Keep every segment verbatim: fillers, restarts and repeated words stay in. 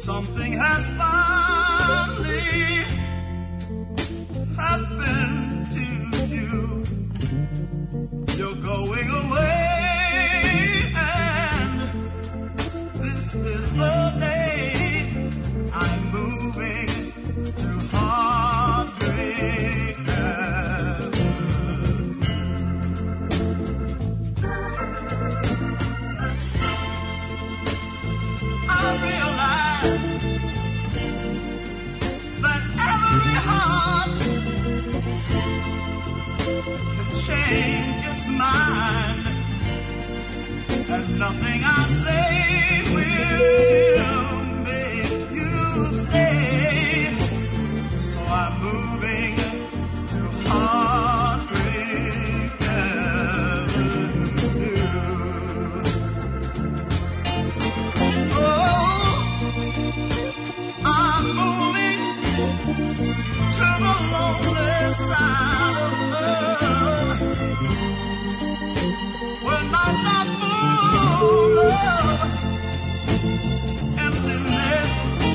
Something has finally happened to you. You're going away, and this is the day I'm moving to Heartbreak Avenue. I realize that every heart can change its mind, and nothing I say will make you stay. So I'm moving to Heartbreak Avenue. Oh, I'm moving to the lonely side of love, where nights are full of emptiness.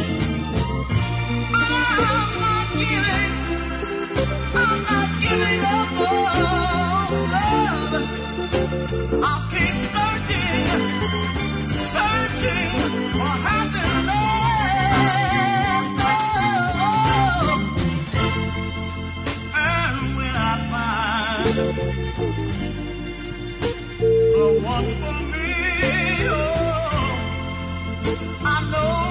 But I'm not giving, I'm not giving up on love. I'll keep searching, searching for happiness. The one for me, oh, I know